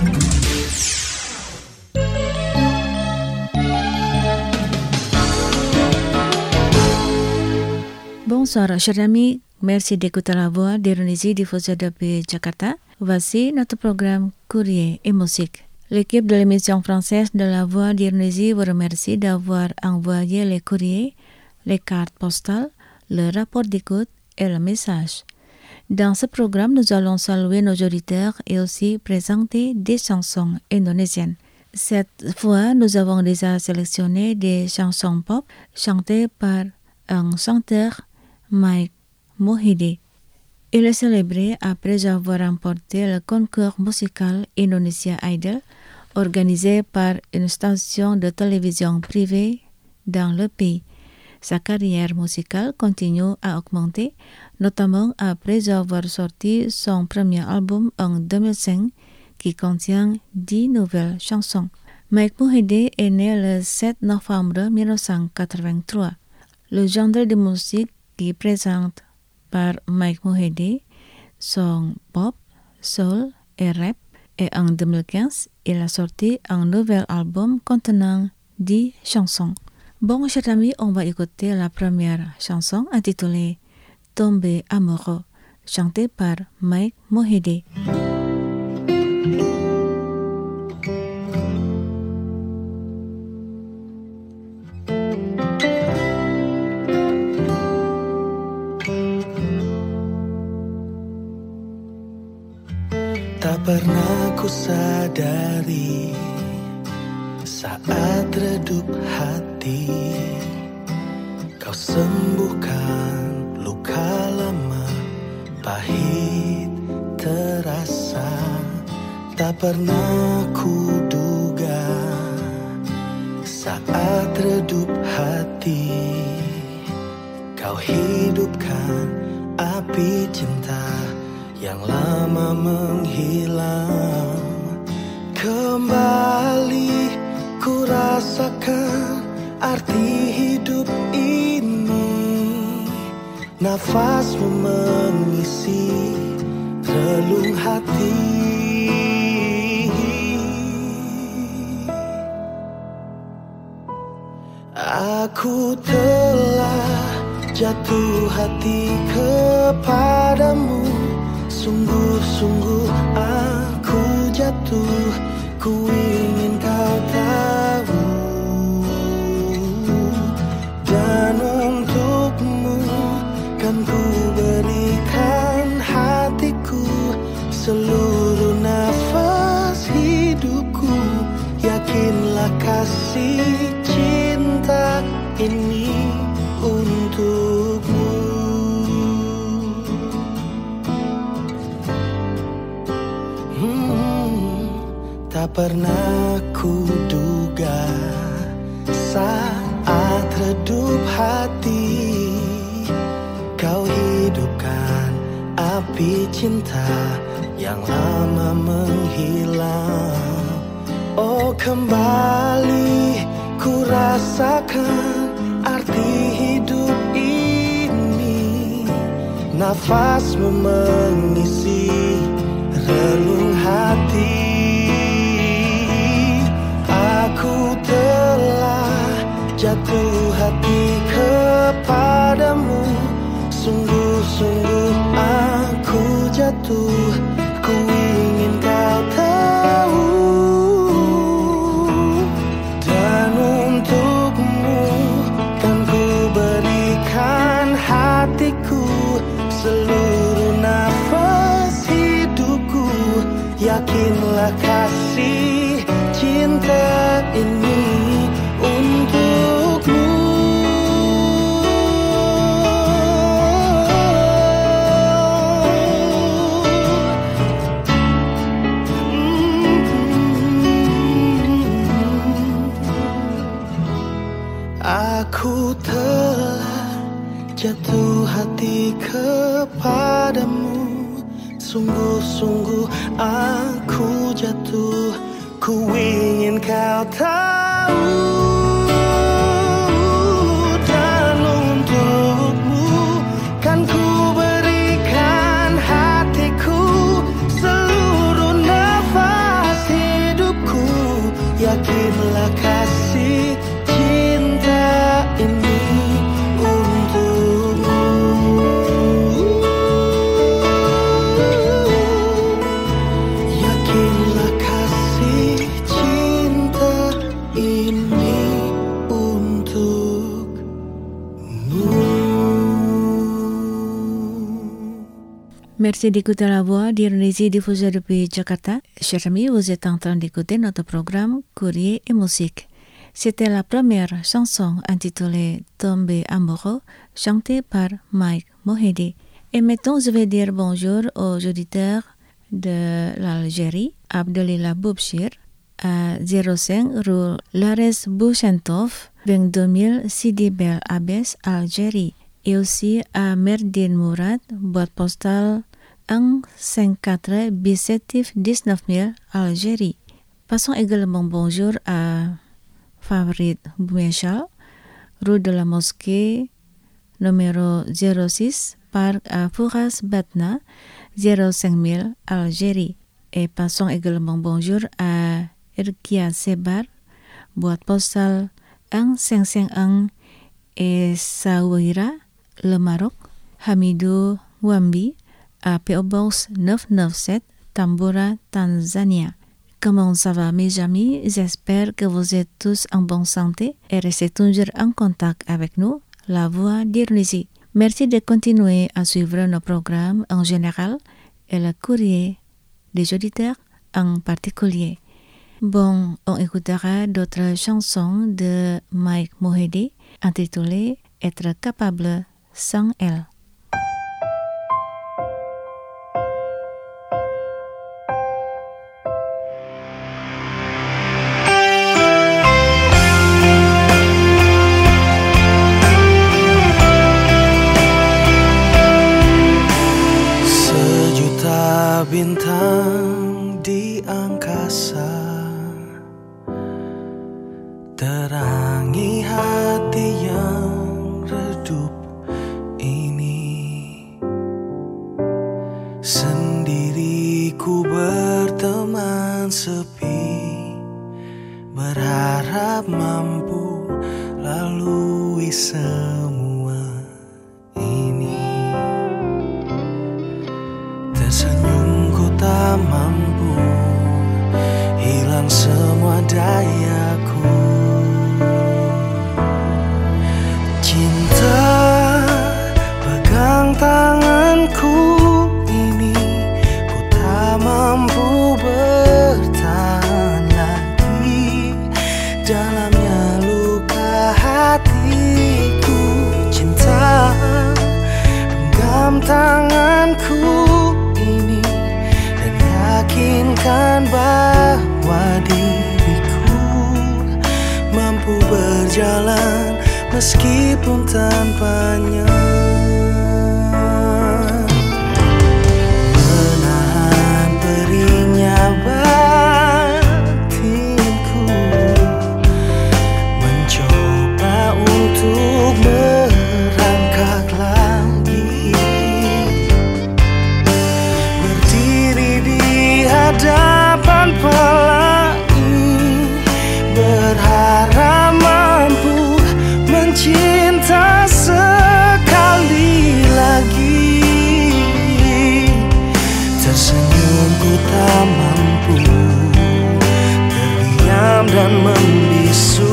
Bonsoir, chers amis. Merci d'écouter la voix d'Indonésie diffusée depuis Jakarta. Voici notre programme Courrier et musique. L'équipe de l'émission française de la voix d'Indonésie vous remercie d'avoir envoyé les courriers, les cartes postales, le rapport d'écoute et le message. Dans ce programme, nous allons saluer nos auditeurs et aussi présenter des chansons indonésiennes. Cette fois, nous avons déjà sélectionné des chansons pop chantées par un chanteur, Mike Mohede. Il est célébré après avoir remporté le concours musical Indonesia Idol, organisé par une station de télévision privée dans le pays. Sa carrière musicale continue à augmenter, notamment après avoir sorti son premier album en deux mille cinq qui contient dix nouvelles chansons. Mike Mohede est né le sept novembre mille neuf cent quatre-vingt-trois. Le genre de musique qui présente par Mike Mohede sont pop, soul et rap, et en deux mille quinze, il a sorti un nouvel album contenant dix chansons. Bon, chers amis, on va écouter la première chanson intitulée Tombe Amoureux, chantée par Mike Mohede. Tak pernah ku sadari saat redup hati, kau sembuhkan luka lama, pahit terasa. Tak pernah ku duga saat redup hati, kau hidupkan api cinta yang lama menghilang. Kembali arti hidup ini. Nafasmu mengisi relung hati. Aku telah jatuh hati kepadamu. Sungguh-sungguh aku jatuh, ku ingin kau tahu. Dan untukmu kan ku berikan hatiku, seluruh nafas hidupku. Yakinlah kasih cinta ini untukmu. Hmm, tak pernah ku duga saat redup hati, kau hidupkan api cinta yang lama menghilang. Oh, kembali ku rasakan arti hidup ini. Nafasmu mengisi relung hati. Aku telah jatuh hati kepadamu. Sungguh-sungguh aku jatuh, ku ingin kau tahu. Dan untukmu kan ku berikan hatiku, seluruh nafas hidupku. Yakinlah kasih cinta ini untukmu. Aku telah jatuh hati kepadamu. Sungguh-sungguh aku jatuh, ku ingin kau tahu. Dan untukmu kan ku berikan hatiku, seluruh nafas hidupku. Yakinlah kasih cinta ini untukmu. Yakinlah kasih cinta ini untukmu. Merci d'écouter la voix d'Indonésie diffusée depuis Jakarta. Chers amis, vous êtes en train d'écouter notre programme Courrier et musique. C'était la première chanson intitulée Tombé amoureux, chantée par Mike Mohede. Et maintenant, je vais dire bonjour aux auditeurs de l'Algérie, Abdelila Boubchir, à zéro cinq rue Lares Bouchentov, vingt-deux mille Sidi Bel Abbès, Algérie. Et aussi à Merdine Mourad, boîte postale un cinq quatre Bissetif dix-neuf mille, Algérie. Passons également bonjour à Farid Boumechal, rue de la Mosquée, numéro zéro six, parc à Fouras Batna, zéro cinq mille, Algérie. Et passons également bonjour à Erkia Sebar, boîte postale un cinq cinq un, Essaouira, le Maroc. Hamidou Wambi, à P O Box neuf cent quatre-vingt-sept, Tambora, Tanzania. Comment ça va mes amis? J'espère que vous êtes tous en bonne santé et restez toujours en contact avec nous, la voix d'Indonésie. Merci de continuer à suivre nos programmes en général et le courrier des auditeurs en particulier. Bon, on écoutera d'autres chansons de Mike Mohede intitulées Être capable sans elle. Bintang di angkasa terangi hati yang redup ini. Sendiri ku berteman sepi, berharap mampu lalui semua ini. Tersenyum ku tak mampu, hilang semua dayaku. Cinta pegang tanganku ini, ku tak mampu bertahan lagi. Dalamnya luka hatiku. Cinta genggam tanganku ini dan yakinkan bahwa diriku mampu berjalan meskipun tanpanya. Menahan perihnya batinku, mencoba untuk merangkak lagi, berdiri di hadapan pelangi, berharap mampu cinta sekali lagi. Tersenyum ku tak mampu, terdiam dan membisu.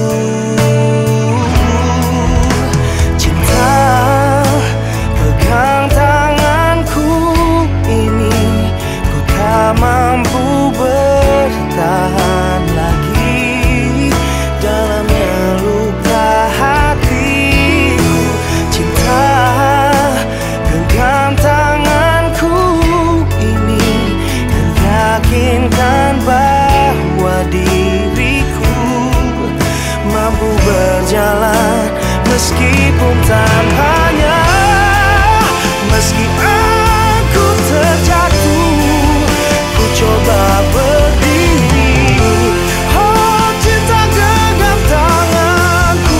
Cinta pegang tanganku ini, ku tak mampu bertahan lagi. Dalamnya luka hatiku. Cinta genggam tanganku ini dan yakinkan bahwa diriku mampu berjalan meskipun tanpanya. Meski aku terjatuh, ku coba berdiri. Oh, cinta genggam tanganku.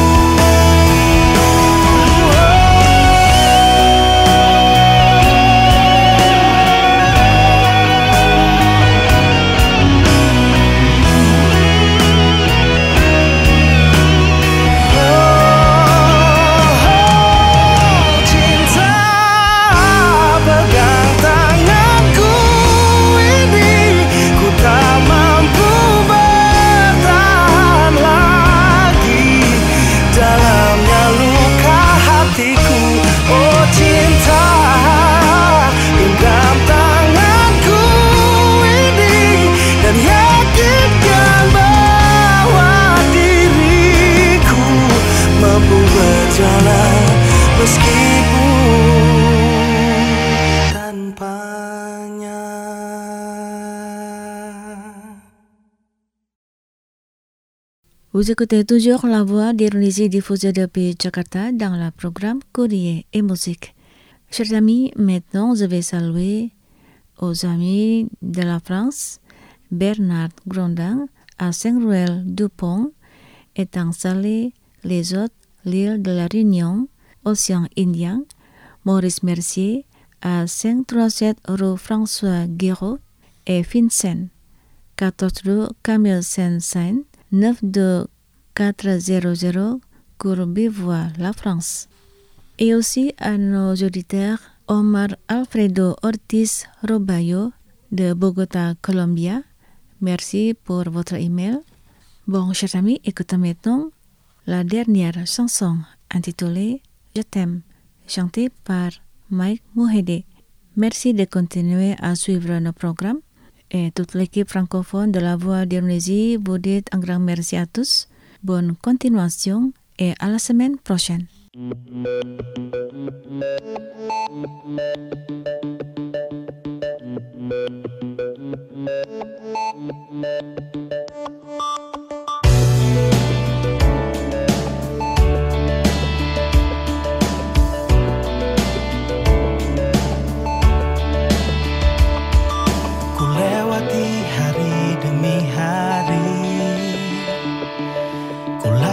Vous écoutez toujours la voix d'Indonésie diffusée depuis Jakarta dans le programme Courrier et musique. Chers amis, maintenant je vais saluer aux amis de la France, Bernard Grondin à Saint-Roël-du-Pont est installé les autres l'île de la Réunion, Océan Indien, Maurice Mercier à cinq cent trente-sept rue François Guiraud et Vincent, quatorze rue Camille Saint-Saëns, neuf deux quatre zéro zéro Courbevoie, la France. Et aussi à nos auditeurs Omar Alfredo Ortiz Robayo de Bogota, Colombia. Merci pour votre email. Bon, chers amis, écoutons maintenant la dernière chanson intitulée Je t'aime, chantée par Mike Mohede. Merci de continuer à suivre nos programmes. Et toute l'équipe francophone de la Voix d'Indonésie vous dit un grand merci à tous. Bonne continuation et à la semaine prochaine.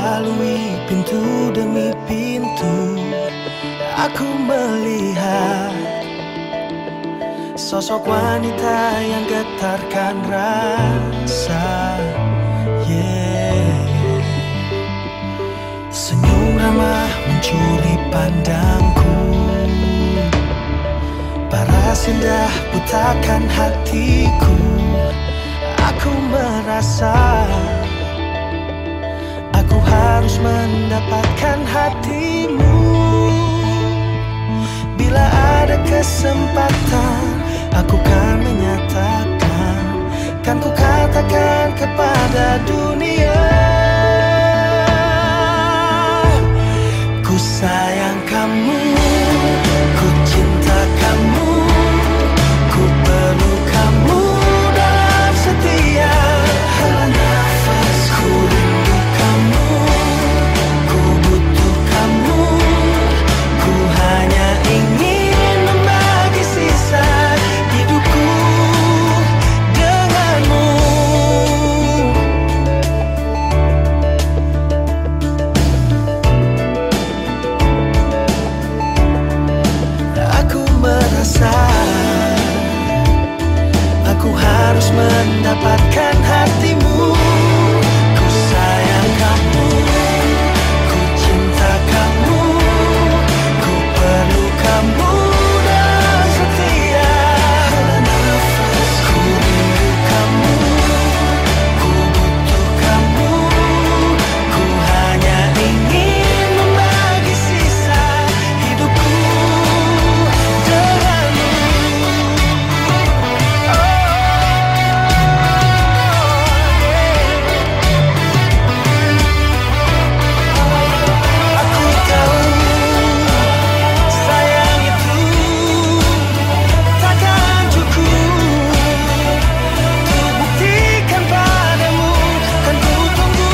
lalui pintu demi pintu, aku melihat sosok wanita yang getarkan rasa. Yeah. Senyum ramah mencuri pandangku, paras indah butakan hatiku. Aku merasa aku harus mendapatkan hatimu. Bila ada kesempatan, aku kan menyatakan, kan ku katakan kepada dunia, ku sayang kamu, ku cinta kamu, ku perlu kamu dalam setiap nafas. Ku rindu kamu, ku butuh kamu, ku hanya ingin membagi sisa hidupku denganmu. Aku merasa aku harus mendapatkan hatimu. Ku sayang kamu, ku cinta kamu, ku perlu kamu dalam setiap nafas. Ku rindu kamu, ku butuh kamu, ku hanya ingin membagi sisa hidupku denganmu. Aku tahu sayang itu takkan cukup untuk buktikan padamu, kan ku tunggu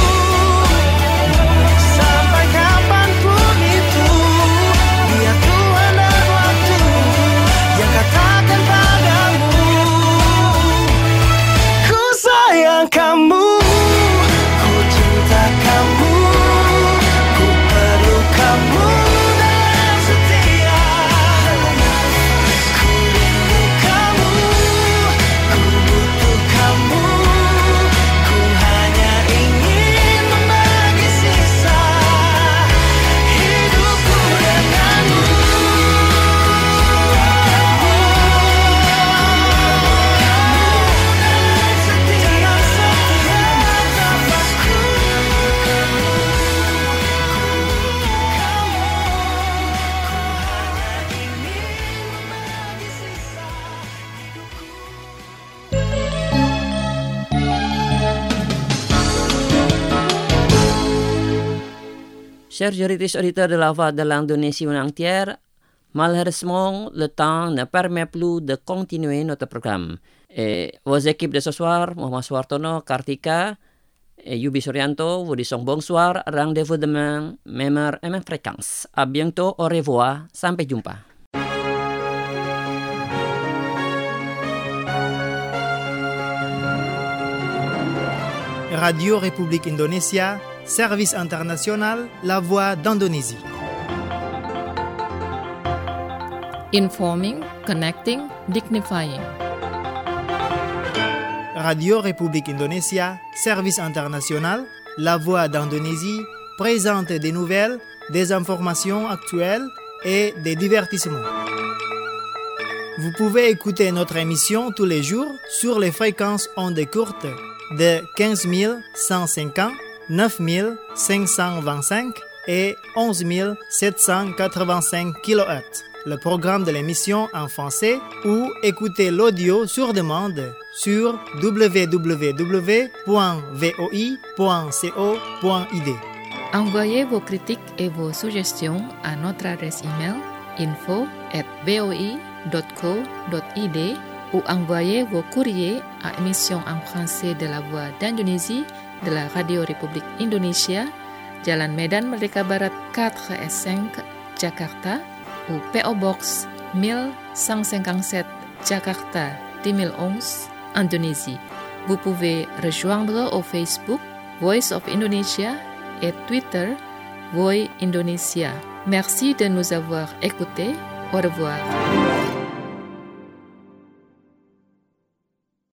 sampai kapanpun itu. Biar Tuhan dan waktu yang katakan padamu, ku sayang kamu, ku cinta kamu, ku perlu kamu dalam setiap nafas. Ku rindu kamu, ku butuh kamu, ku hanya ingin membagi sisa hidupku denganmu. Dalam setiap nafasku, Chers auditrices auditeurs de la Voix de l'Indonésie entière, malheureusement, le temps ne permet plus de continuer notre programme. Et vos équipes de ce soir, Mohamed Suartono, Kartika et Yubi Suryanto, vous disons bonsoir. Rendez-vous demain, même heure et même fréquence. À bientôt, au revoir, sampai jumpa. Radio République Indonésia, Service international, La Voix d'Indonésie. Informing, connecting, dignifying. Radio République Indonésia, Service international, La Voix d'Indonésie, présente des nouvelles, des informations actuelles et des divertissements. Vous pouvez écouter notre émission tous les jours sur les fréquences ondes courtes de quinze mille cent cinquante, neuf mille cinq cent vingt-cinq et onze mille sept cent quatre-vingt-cinq kilohertz. Le programme de l'émission en français ou écoutez l'audio sur demande sur w w w point v o i point co point i d. Envoyez vos critiques et vos suggestions à notre adresse email info at v o i dot co dot i d ou envoyez vos courriers à émission en français de la Voix d'Indonésie de la Radio République Indonésia, Jalan Medan Merdeka Barat quatre S cinq, Jakarta, ou P O Box mille cent cinquante-sept, Jakarta deux mille onze, Indonésie. Vous pouvez rejoindre au Facebook Voice of Indonesia et Twitter Voix Indonesia. Merci de nous avoir écoutés. Au revoir.